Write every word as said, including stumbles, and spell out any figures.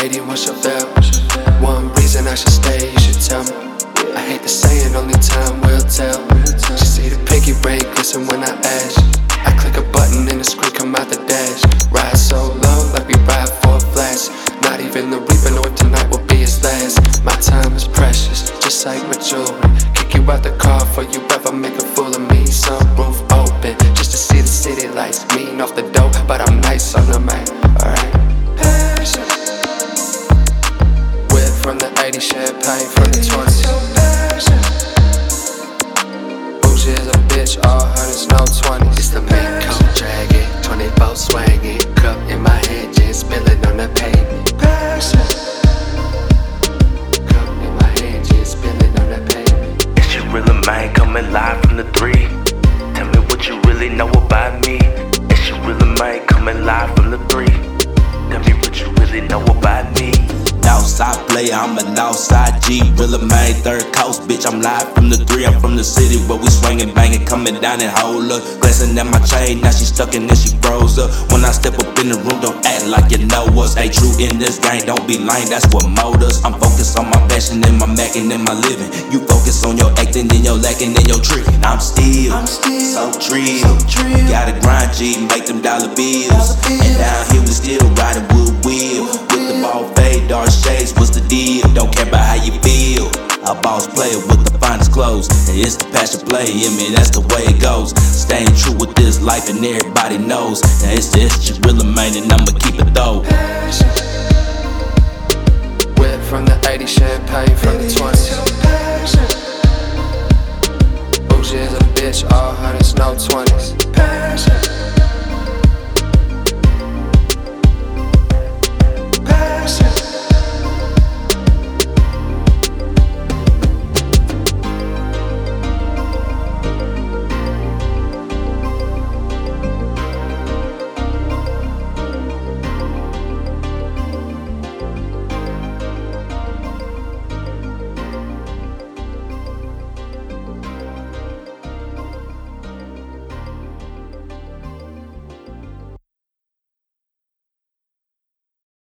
Lady, what's your bill? One reason I should stay, you should tell me. I hate to say it, only time will tell. She see the pinky ring glisten when I ash. I click a button and the screen come out the dash. Ride so low like we ride for a flash. Not even the reaper know if tonight will be his last. My time is precious, just like my jewelry. Kick you out the car before you ever make a fool of me. Sunroof open, just to see the city lights. Mean off the dope, but I'm nice on the mic. Alright. Whip from the eighties, champagne from the twenties. Bougie as a bitch, all hundreds, no twenties. It's the main coat dragging, twenty-four swanging. Cup in my hand, gin spilling on the pavement. Cup in my hand, gin spilling on the pavement. It's your real man coming live from the three. Tell me what you really know about me. It's your real man coming live from the three. Tell me what you really know about me. Outside player, I'm an outside G. Real man, third coast, bitch, I'm live from the three. I'm from the city where we swinging, banging, coming down and hold up. Glancing at my chain, now she stuck and then she froze up. When I step up in the room, don't act like you know us. Stay true in this game, don't be lame, that's what mold us. I'm focused on my passion and my Mac and in my living. You focus on your acting and your lacking and your trick. I'm still, I'm still so trill. So Gotta grind G, make them dollar bills. Dollar bills. And down here we still riding with wheel. With the ball fade, dark shades, what's the deal? Don't care about how you feel. A boss player with the finest clothes, and it's the passion play in me, that's the way it goes. Staying true with this life and everybody knows. Now it's the it's just real man and I'ma keep it though.